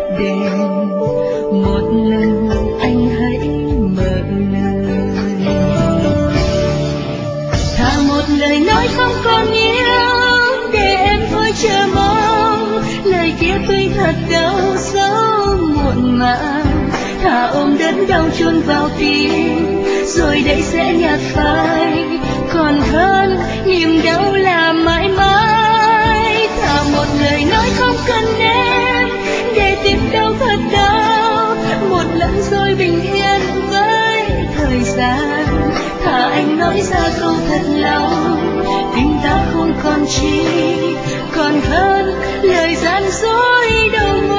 đèn, một lần anh hãy mở lời. Thà một lời nói không còn yêu, để em thôi chờ mong. Lời kia tuy thật đau sâu muộn màng, thà ôm đớn đau chôn vào tim, rồi đây sẽ nhạt phai. Còn hơn niềm đau là mãi mãi. Thà một lời nói không cần em, để tim đau thật đau, một lần rồi bình yên với thời gian. Thà anh nói ra câu thật lòng, tim ta không còn chi, còn hơn lời gian dối đầu